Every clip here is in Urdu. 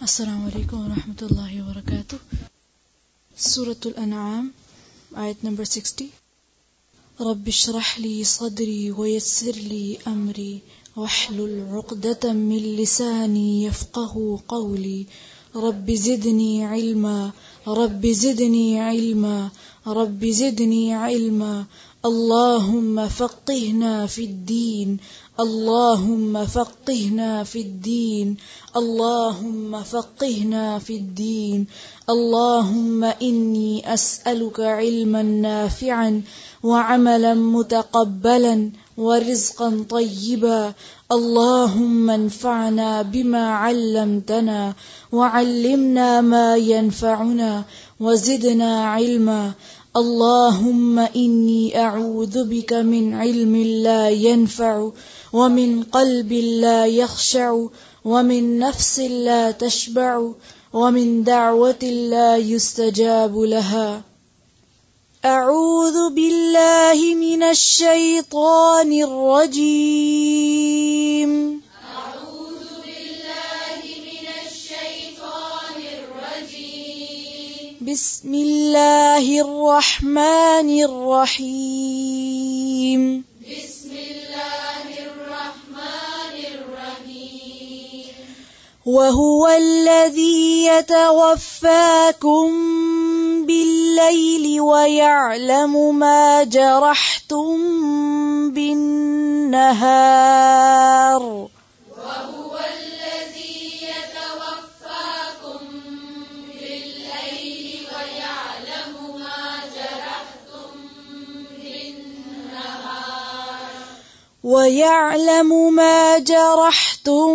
अस्सलामु अलैकुम वरहमतुल्लाहि वबरकातुह। सूरतुल अनआम आयत नंबर 60। रब्बि इश्रह ली सदरी वयस्सिर ली अमरी वहलुल उक़दतम मिन लिसानी यफ़क़हू क़ौली रब्बि ज़िदनी इल्मा रब्बि ज़िदनी इल्मा रब्बि ज़िदनी इल्मा अल्लाहुम्मा फ़क़्क़िहना फ़िद्दीन अल्लाहुम्मा फ़क़्क़िहना फ़िद्दीन अल्लाहुम्मा फ़क़्क़िहना फ़िद्दीन अल्लाहुम्मा इन्नी अस्अलुका इल्मन नाफ़िअन वअमलन मुतक़ब्बलन वरिज़्क़न तय्यिबा अल्लाहुम्मा अन्फ़अना बिमा अल्लमतना वअल्लिमना मा यनफ़अुना वज़िदना इल्मा अल्लाहुम्मा इन्नी अऊज़ु बिका मिन इल्मिन ला यनफ़अु वमिन क़ल्बिन ला यख़शअु वमिन नफ़्सिन ला तशबअु वमिन दअवतिन ला युस्तजाबु लहा। अऊज़ु बिल्लाहि मिनश शैतानिर रजीम। बिस्मिल्लाहिर रहमानिर रहीम। वहुवल्लज़ी यतवफ़्फ़ाकुम बिल्लैलि वयअलमु मा जरहतुम बिन्नहार। ويعلم ما جرحتم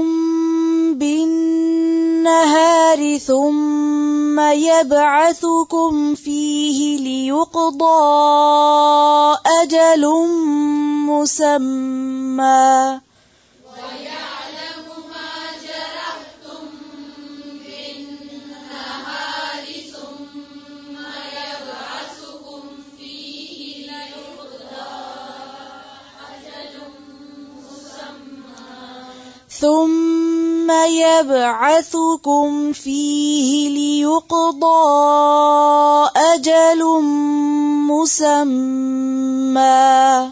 بالنهار ثم يبعثكم فيه ليقضى أجل مسمى ثم يبعثكم فيه ليقضى أجل مسمى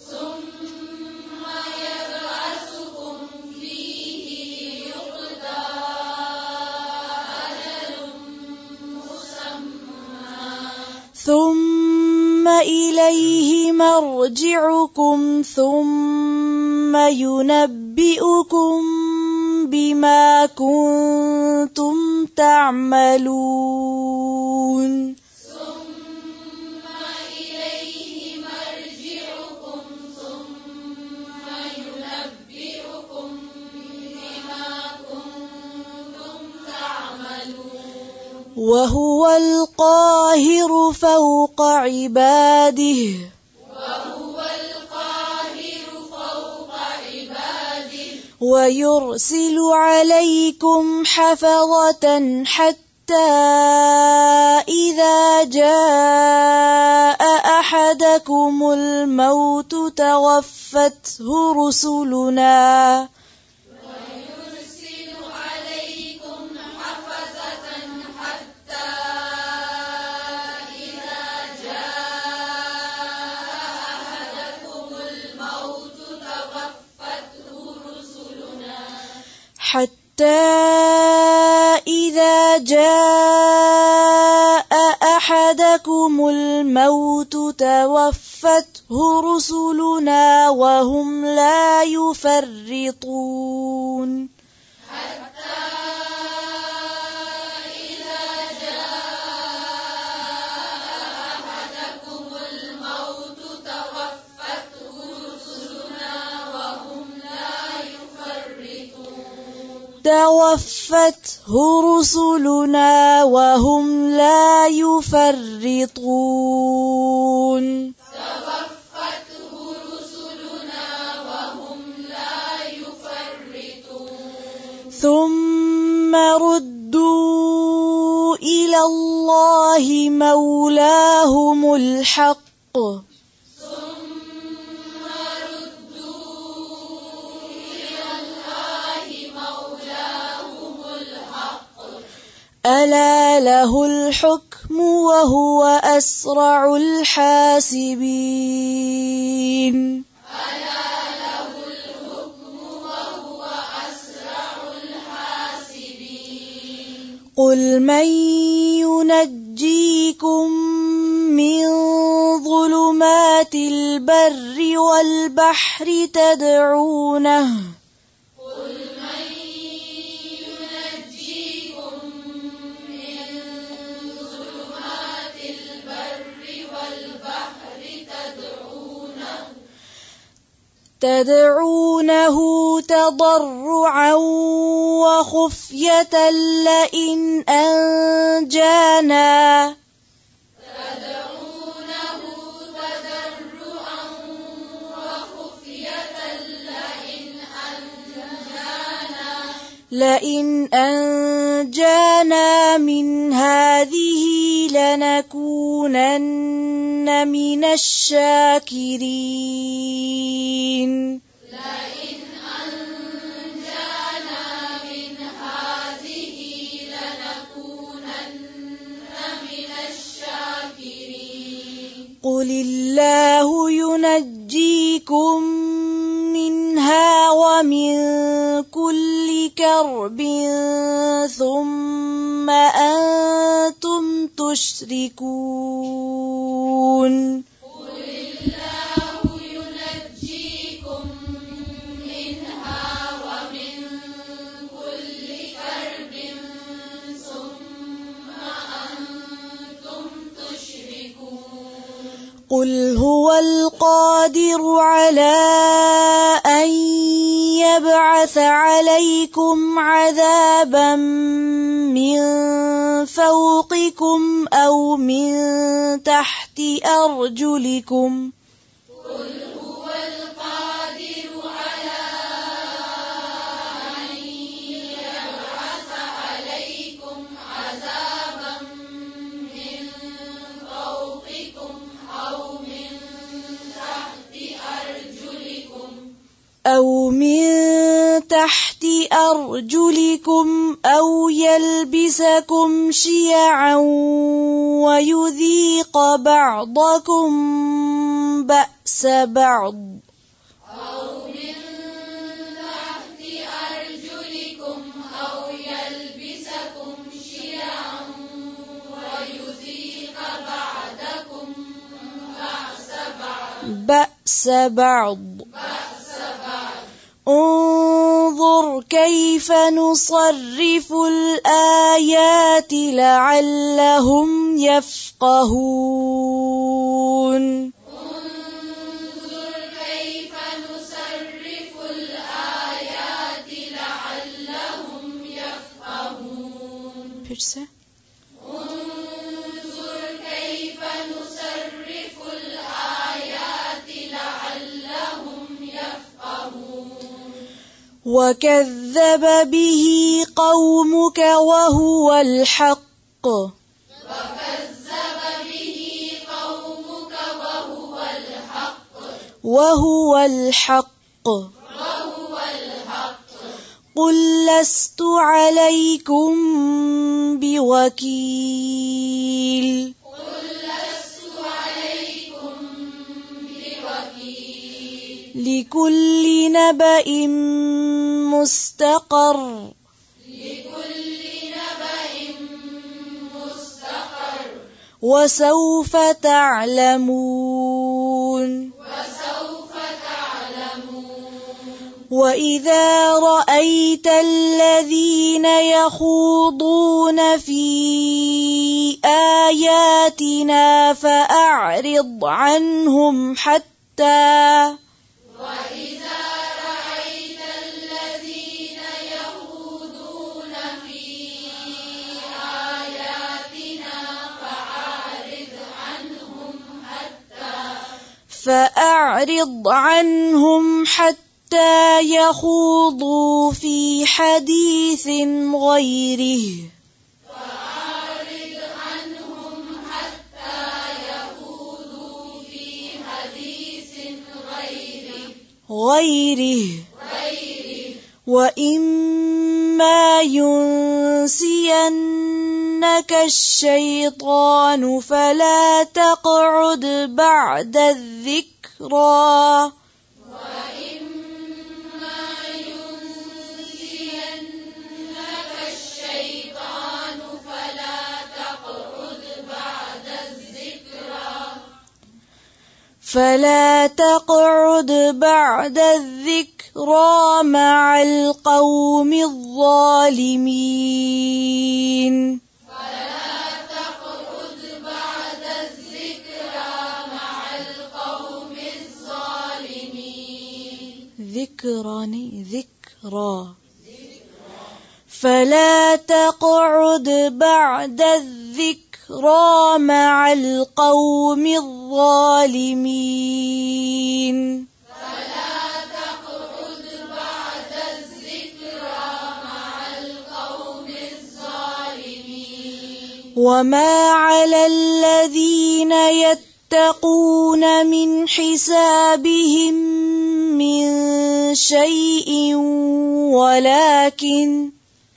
ثم إليه مرجعكم ثم ينبئكم بما كنتم تعملون وهو القاهر فوق عباده ويرسل عليكم حفظة حتى إذا جاء أحدكم الموت توفته رسلنا حتى إذا جاء أحدكم الموت توفته رسلنا وهم لا يفرطون توفته رسلنا وهم لا يفرطون ثم ردوا إلى الله مولاهم الحق ألا له الحكم وهو أسرع الحاسبين قل من ينجيكم من ظلمات البر والبحر تدعونه تضرعا وخفية لئن أنجانا من هذه لنكونن من الشاكرين قل الله ينجيكم منها ومن كل كرب ثم أنتم تشركون قل هو القادر على أن يبعث عليكم عذابا من فوقكم أو من تحت أرجلكم أو يلبسكم شيعا ويذيق بعضكم بأس بعض انظر كيف نصرف الآيات لعلهم يفقهون وكذب به قومك وهو الحق قل لست عليكم بوكيل لكل نبأ مستقر وسوف تعلمون وإذا رأيت الذين يخوضون في آياتنا فأعرض عنهم حتى يخوضوا في حديث غيره وإما وإما ينسينك الشيطان فلا تقعد بعد الذكرى فلا تقعد بعد الذكرى مع القوم الظالمين ذكرى فلا تقعد بعد الذكرى مع القوم الظالمين وما على الذين يتقون من حسابهم من شيء ولكن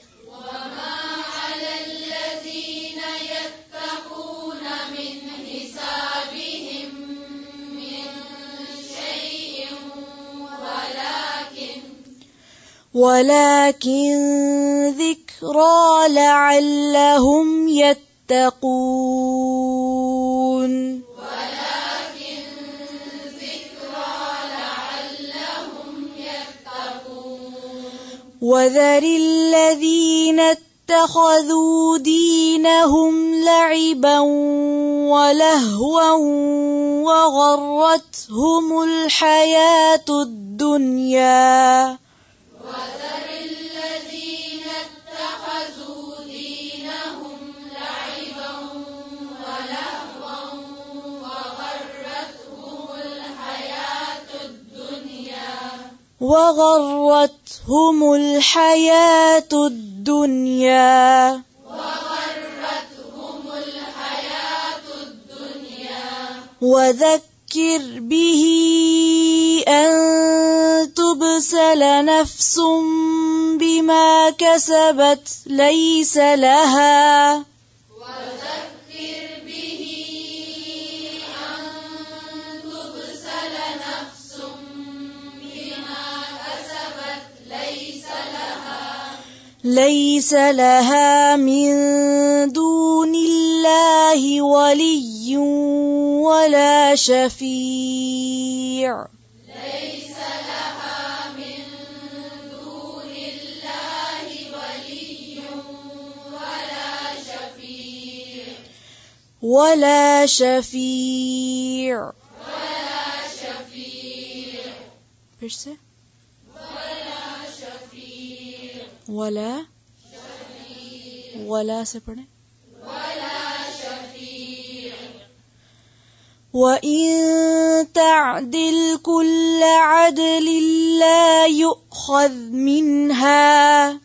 ذكرى لعلهم يتقون وذر الذين اتخذوا دينهم لعبا ولهوا وغرتهم الحياة الدنيا وغرتهم الحياة الدنيا وذكر به أن تبسل نفس بما كسبت ليس لها من دون الله ولي ولا شفيع ولا شفيع फिर से वला से पढ़े وإن تعدل كل عدل لا يؤخذ منها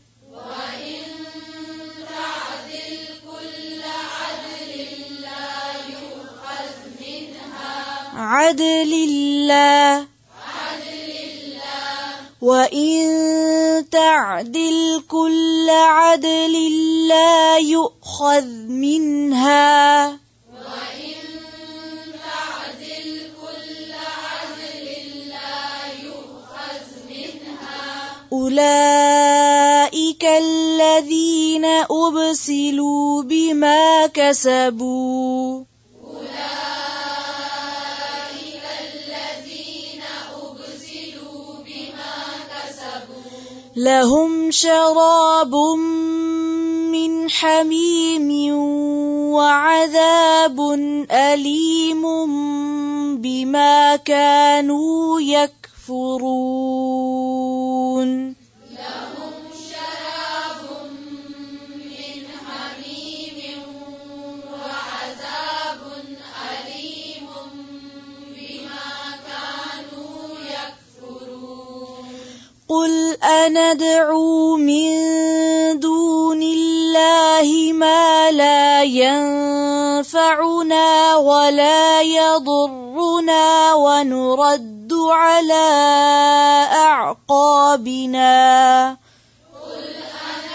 عدل الله وإن تعدل كل عدل لا يؤخذ منها أولئك الذين أبسلوا بما كسبوا لهم شراب من حميم وعذاب أليم بما كانوا يكفرون قل أندعو من دون الله ما لا ينفعنا ولا يضرنا ونرد على أعقابنا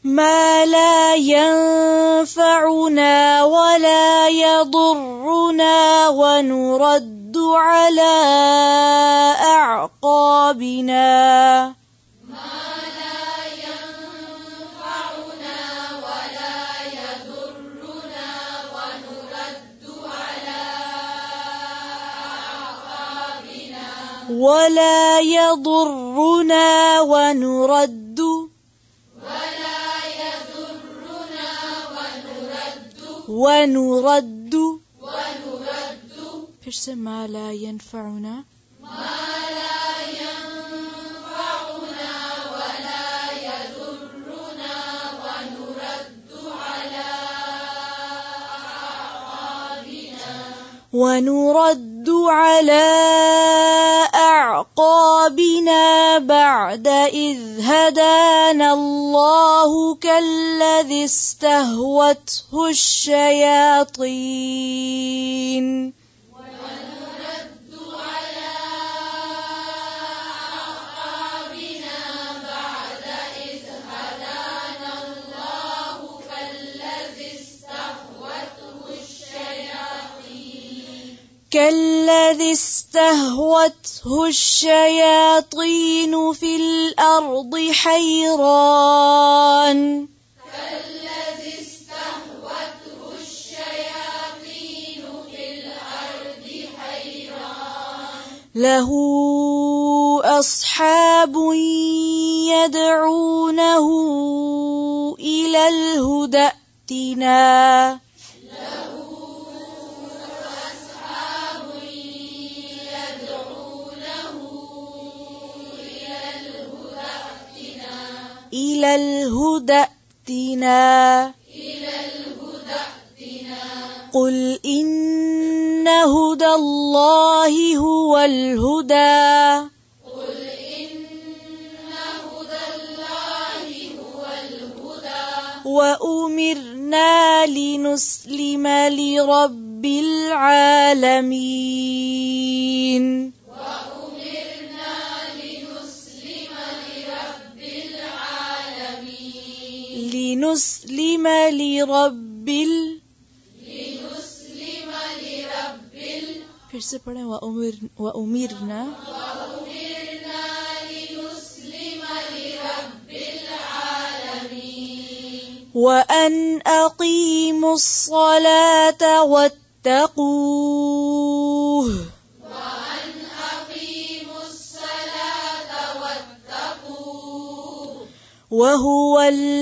ما لا ينفعنا ولا يضرنا ونرد على أعقابنا ولا يضرنا ونرد फिर से ما لا ينفعنا ونرد على أعقابنا بعد إذ هدانا الله كالذي استهوته الشياطين كالذي استهوته الشياطين في الأرض حيران له أصحاب يدعونه إلى الهدى ائتنا إلى الهدى ائتنا قل إن هدى الله هو الهدى وأمرنا لنسلم لرب العالمين لنسلم لرب फिर से पढ़ें وأمرنا وأن أقيموا الصلاة واتقوه وهو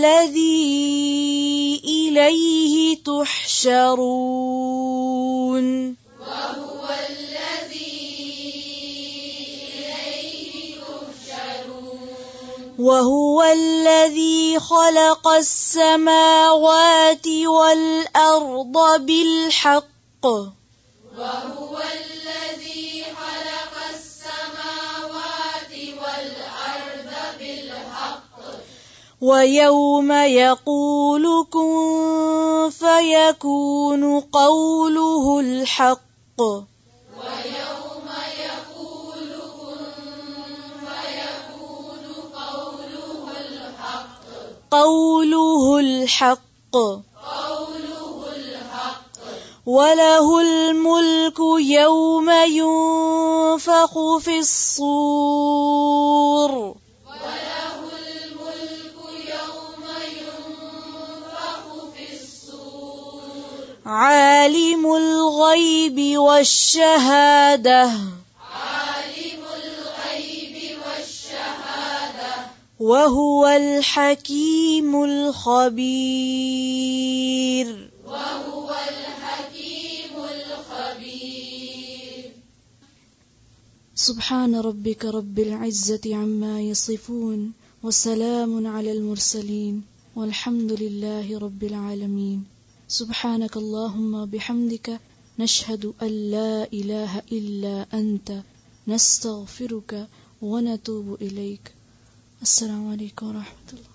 الذي إليه تحشرون وهو الذي خلق السماوات والأرض بالحق ويوم يقول كن فيكون قوله الحق قوله الحق وله الملك يوم ينفخ في الصور عالم الغيب والشهادة وهو الحكيم الخبير سبحان ربك رب العزة عما يصفون وسلام على المرسلين والحمد لله رب العالمين سبحانك اللهم بحمدك نشهد أن لا إله إلا أنت نستغفرك ونتوب إليك السلام عليكم ورحمة الله